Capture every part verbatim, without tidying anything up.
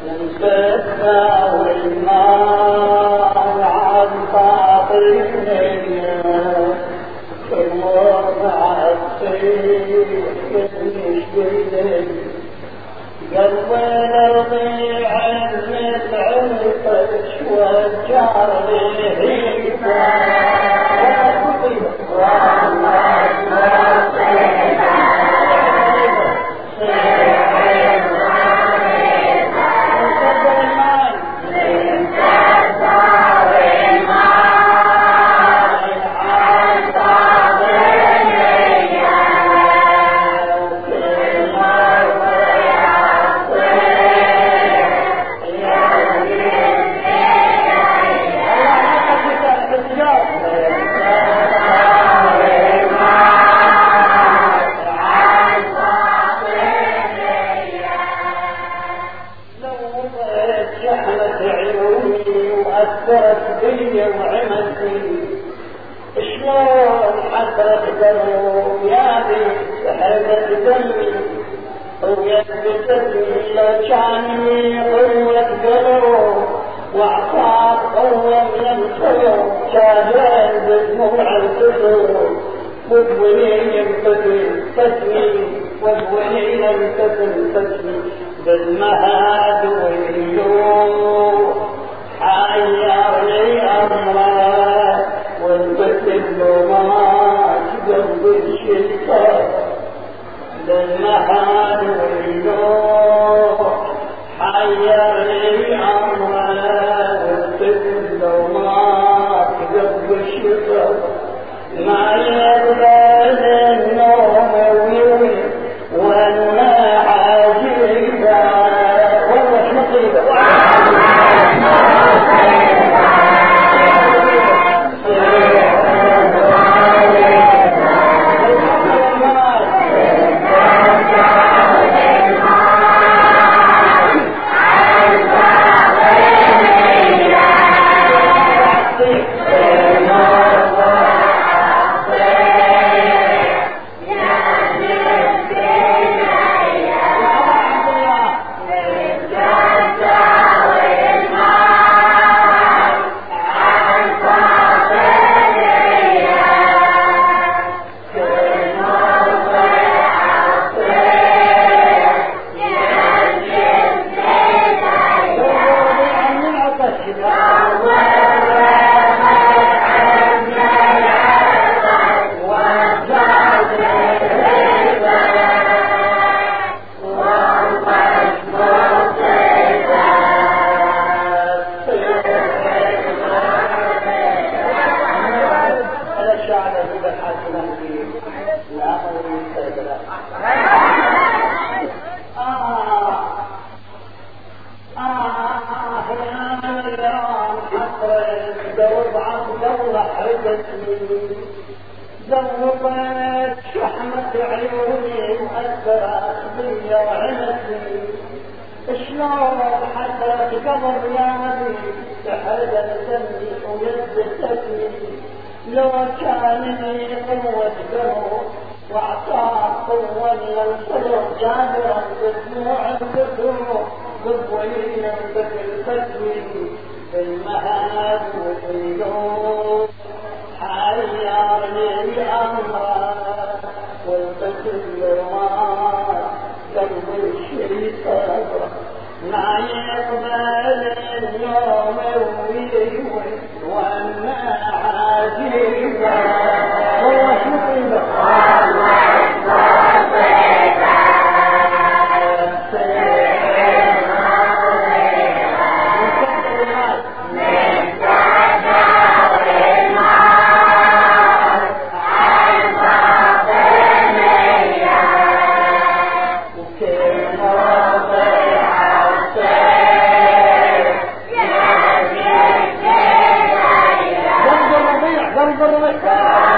ضرب الربيع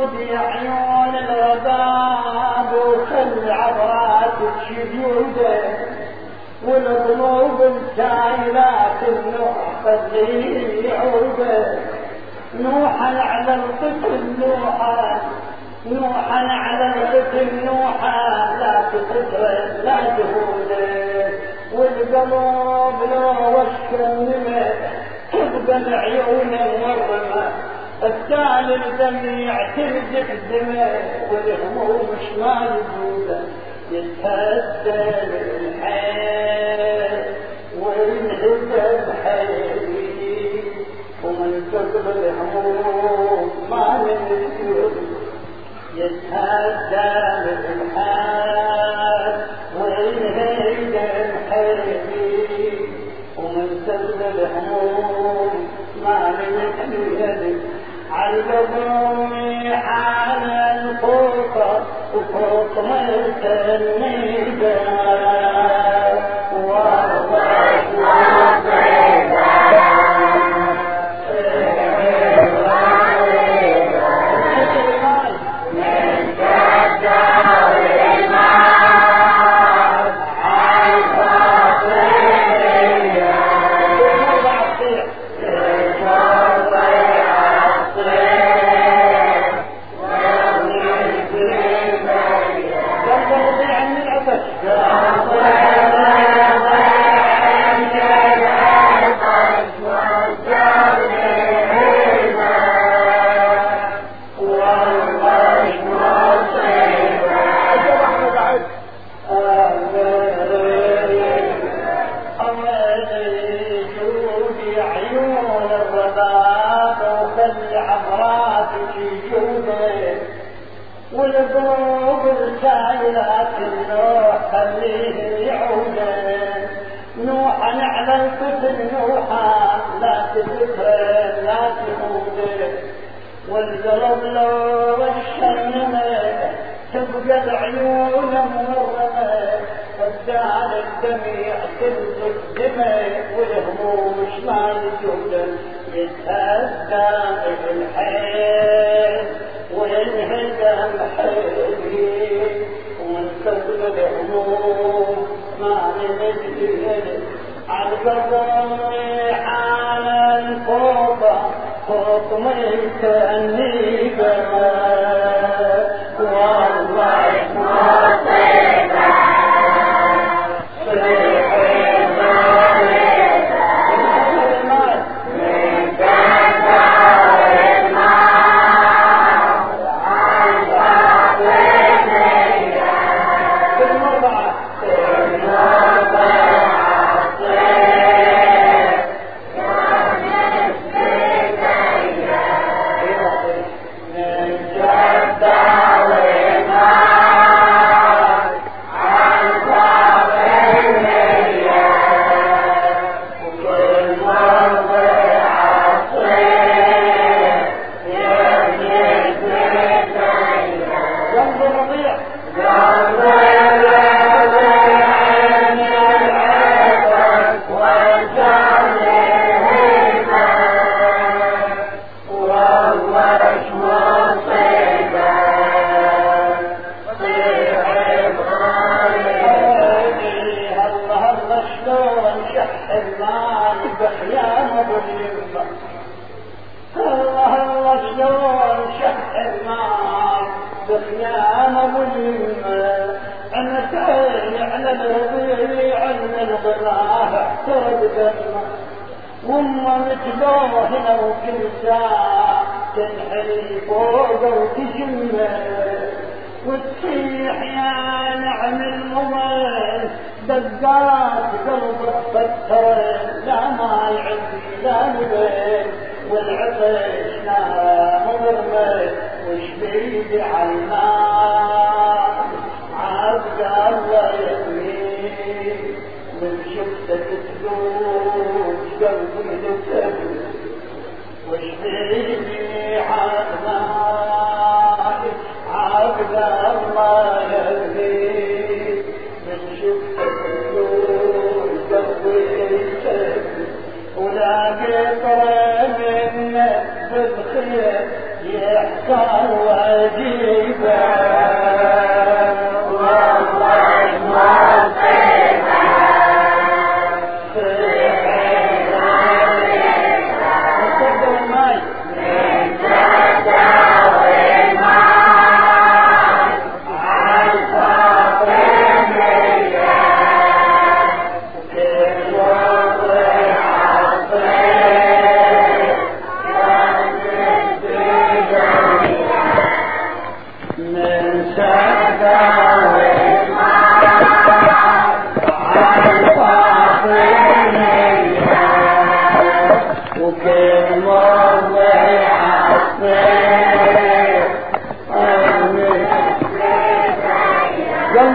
جودي عيون الغباب وخل عبراتك شجوده والقلوب السائلات النوح خليه عوده نوحا على القتل نوحا نوحا على القتل نوحا لا تقتل لا تهوده والقلوب لو وشك النمى تبقى العيون المرمى الثاني الجميع ترجع دمه والهموم شمال جوده يتهدد الحيل وينهدد حيلي ومن كتب الهموم ما ننسيه يتهدد الحيل وينهدد حيلي ومن كتب الهموم ما ننسيه عالقدومي حال الفوق وفوق ملك النجاة والله والقلوب السائلات النوح خليه يعوده نوحا على الكتب نوحا لا تذكر لا تهوده والقلب لو الشنمه تبقى العيون مرمه والدار الدميع تلزق دمه والهموم شمال جوده يتهدى بالحيل وينهدم حيلي ومن كتب الهموم ما ننسيه عالقدومي حالا فوق فوق ملك النجاة والله ما طيبة وما متلوه لو كل ساعة تنحري فوق وتجمه وتصيح يا نعم المضيف دقات قلبك فتر لا ما يعدي لا نبيل والعطش نار مضرمه وش بيدي عالنار عبد الله يهمي من شفتك تدوج قلبي لتبل وش بيدي عالنار عبد الله يهمي من شفتك تدوج قلبي لتبل ولاقي طريق منك بالخير يحصل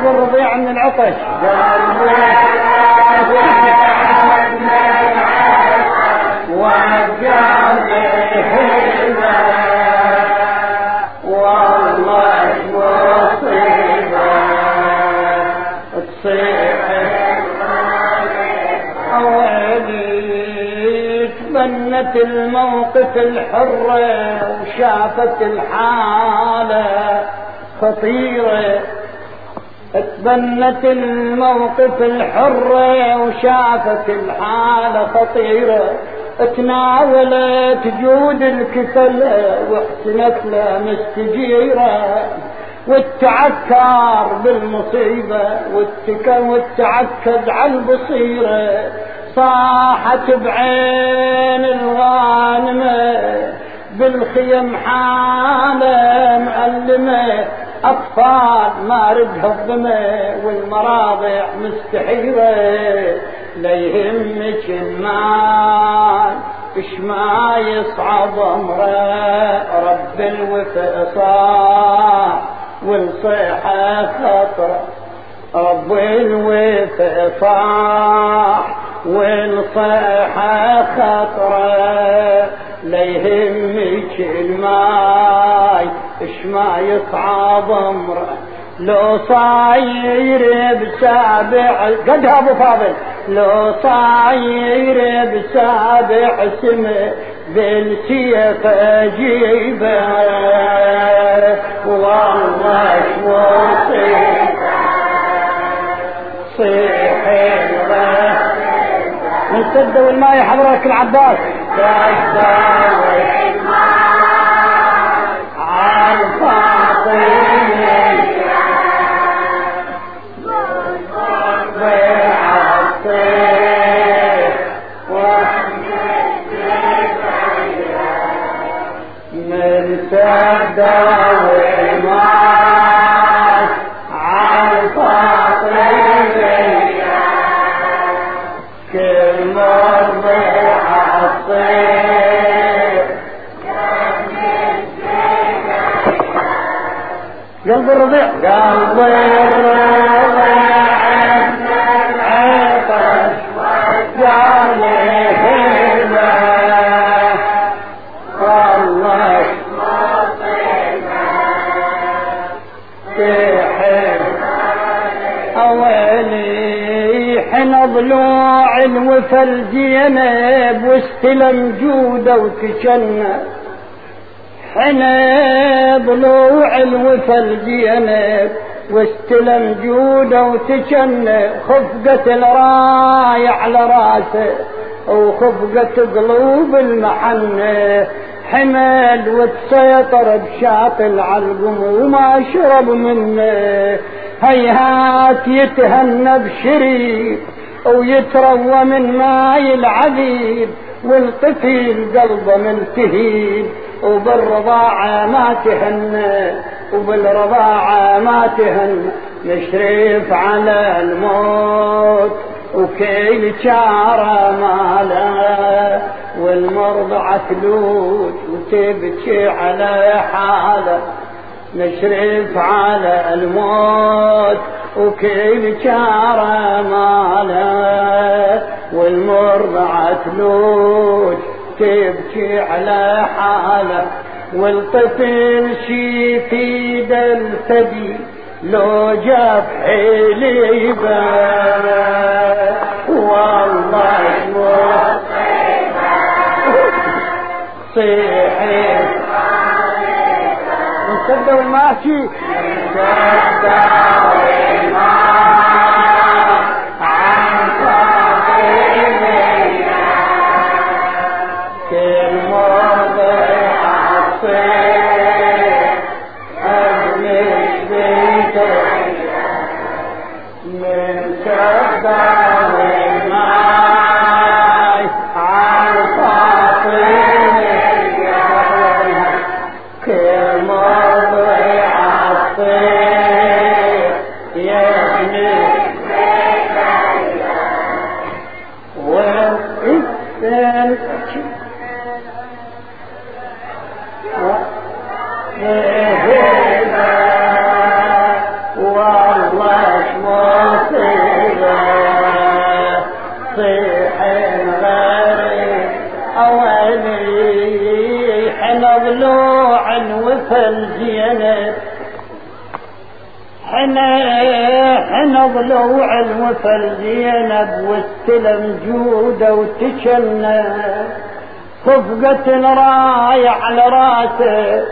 قلب الرضيع من العطش وقلبي والله مصيبة تصيح أولي تبنت الموقف الحرة وشافت الحالة خطيرة تبنت الموقف الحرة وشافت الحالة خطيرة تناولت جود الكفل واحسنت له مستجيرة والتعكر بالمصيبة والتعكد على البصيرة صاحت بعين الغانمة بالخيم حالة مألمة أطفال ما ردها الظما والمراضع مستحيرة لا يهمك المال إش ما يصعب أمره رب الوفاء صاح والصيحة خطرة رب الوفاء صاح والصيحة خطرة لا يهمك الماي إش ما يصعب أمره لو صاير بسابع قدها ابو فاضل لو صاير بسابع سمه بالسيف اجيبه والله وصيح صيح من سد والماء حضرتك العباس قلب الرضيع قلب الرضيع عطش وجاله الماء والله تحب أولي حين ضلوع الوفا الزينب واستلم جوده وتشنى حنا ضلوع الوفا الزينب واستلم جوده وتشنى خفقت الراي على راسه وخفقت قلوب المحنة حمل وتسيطر بشاطل علقم وما شرب منه هيهات يتهنى بشريك ويتروى من ماي العذيب والطفل قلبه ملتهيب وبالرضاعة ما تهنى وبالرضاعة ما تهنى نشرف على الموت وكيل شعره ماله والمرضعة تلوج وتبكي على حاله نشرف على الموت وكيل شعره ماله والمرضعة تلوج تبكي على حاله والطفل شي في الثدي لو جاب حليبه والله صيحي نصدق الماشي Yeah. حنا ضلوع الوفا زينب واستلم جوده وتشنى خفقة الراية على راسه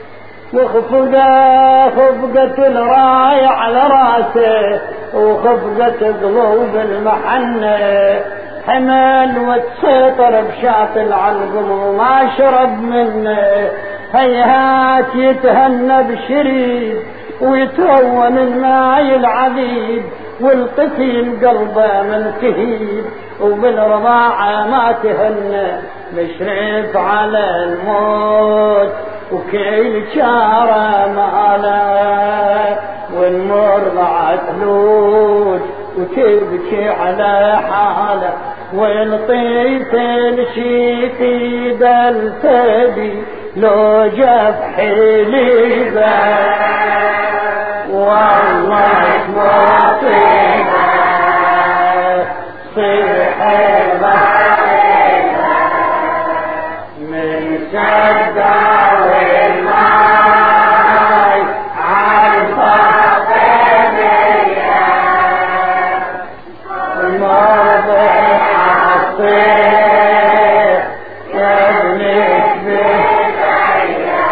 وخفقة خفقة الراية على راسه وخفقة قلوب المحنة حمل وتسيطر بشاط العلقم وما شرب منه هيهات يتهنى بشريد ويترون الماي العذيب والقتيل قلبه من كهيب وبالرضاعة ما تهنى مشرف على الموت وكيل شارة ماله والمرضعة تلوج وتبكي على حاله والطيف الشي في دلتبي لو جف حليبه والله مصيبه صيحه من شدة والماي عالفاطمية المرضى حصيح يبنك بكية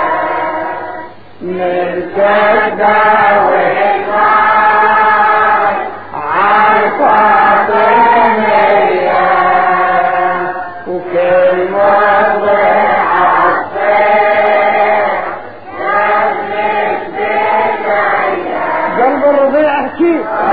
من شدة والماي عالفاطمية وكل مرضى قلب الرضيع احكي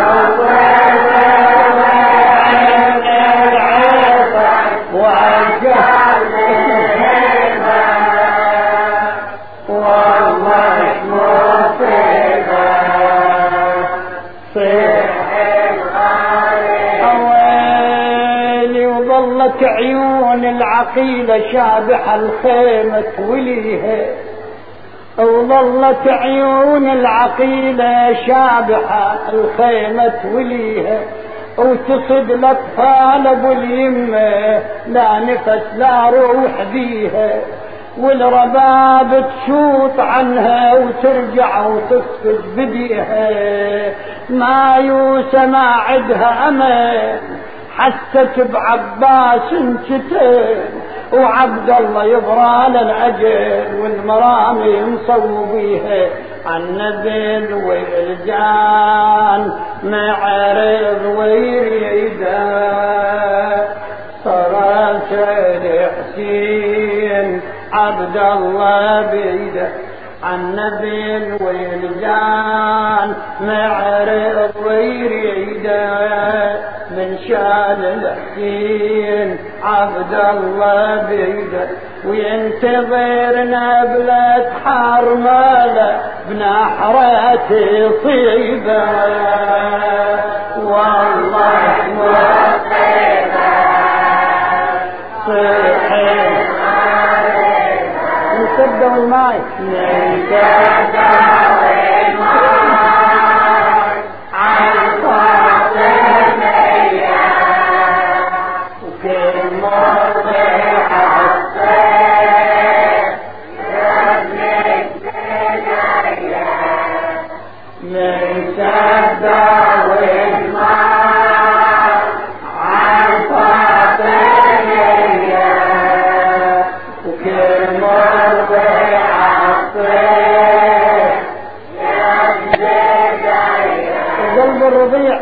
والله مصيبة ويلي وظلت عيون العقيلة شابح الخيمة توليها وظلت عيون العقيلة شابحة الخيمة توليها وتصد الأطفال أبو اليمة لا نفس لا روح بيها والرباب تشوط عنها وترجع وتسكت بديها ما يوسى ما عدها أمان حست بعباس انشتين وعبد الله يبرى للأجل والمرامي مصوبيها النبل والجان معرض ويريدا صرت الحسين عبد الله بيده النبل والجان معرض ويريدا من شان الحسين عبد الله بيده وينتظر نبلة حرملة بنحرة طيبة والله مصيبة صحيح نسدوا الماي نسدوا قلب الرضيع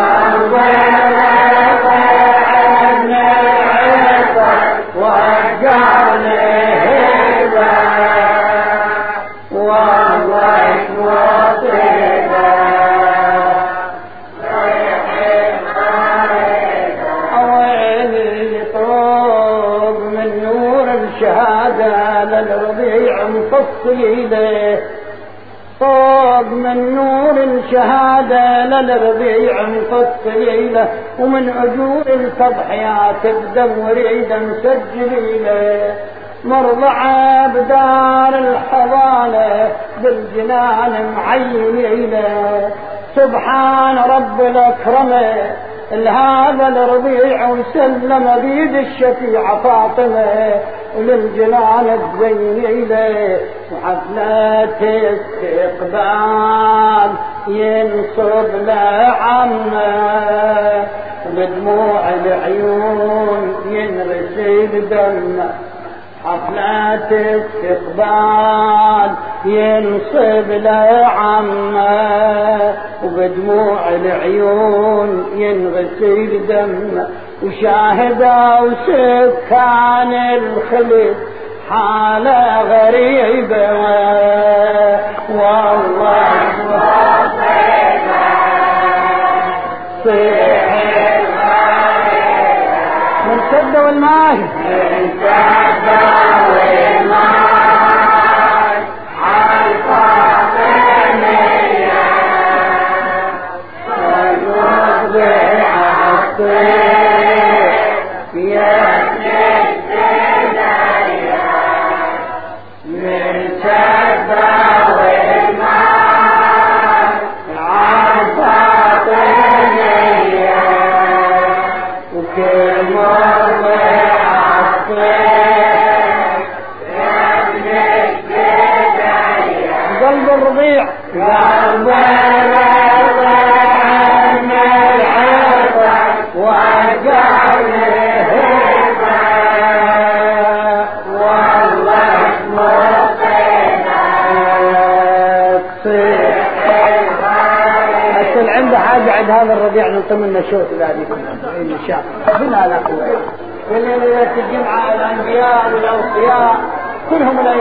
للرضيع مفصل له طاب من نور الشهادة للرضيع مفصل له ومن أجور التضحيات بدور عيدا مسجل له مرضعة بدار الحضانة بالجنان معين له سبحان رب الأكرمة لهذا الرضيع وسلم بيد الشفيع فاطمة وللجنان الزين إليه وحفلة استقبال ينصب لعمه بدموع العيون ينرسل دمه حفلات استقبال ينصب لعمه وبدموع العيون ينغسل دمه وشاهدوا سكان الخلد حالة غريبة والله من سد والماء من سد والماء عالفاطمية والمضيع الطيب يا قلب الرضيع قلب الرضيع من العطر وجعله والله بس عنده حاجة عند هذا الربيع نطمن النشوط ذلك إن شاء الله بلا لا قوة في ليلة الجمعة الأنبياء والأوصياء كلهم